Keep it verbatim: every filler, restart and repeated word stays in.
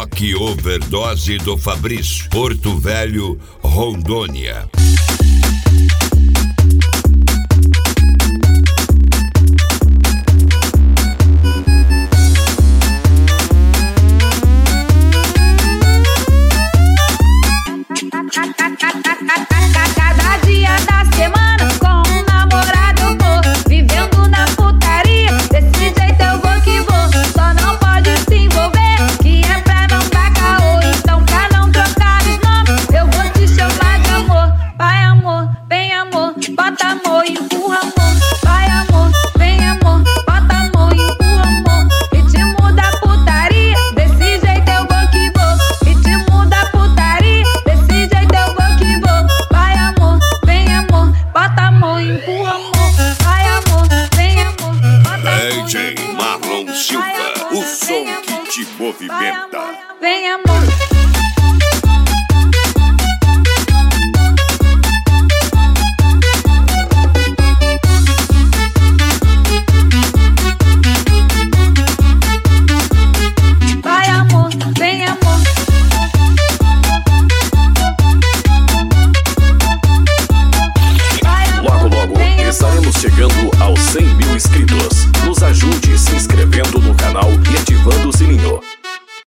Rock Overdose do Fabrício, Porto Velho, Rondônia. Cada dia da semana com um namorado eu vou, vivendo na putaria, desse jeito eu vou que vou. Só não pode se envolver, que é pra não dar caô. Então pra não trocar os nomes, eu vou te chamar de amor. Vai amor, vem amor, bota amor, empurra amor. Vai amor, vem amor, bota amor, empurra amor. Ritmo da putaria, desse jeito eu vou que vou. Ritmo da putaria, desse jeito eu vou que vou. Vai amor, vem amor, bota amor, empurra amor. Vai amor, vem amor, bota amor. D J Marlon Silva, o som que te movimenta. Vem amor.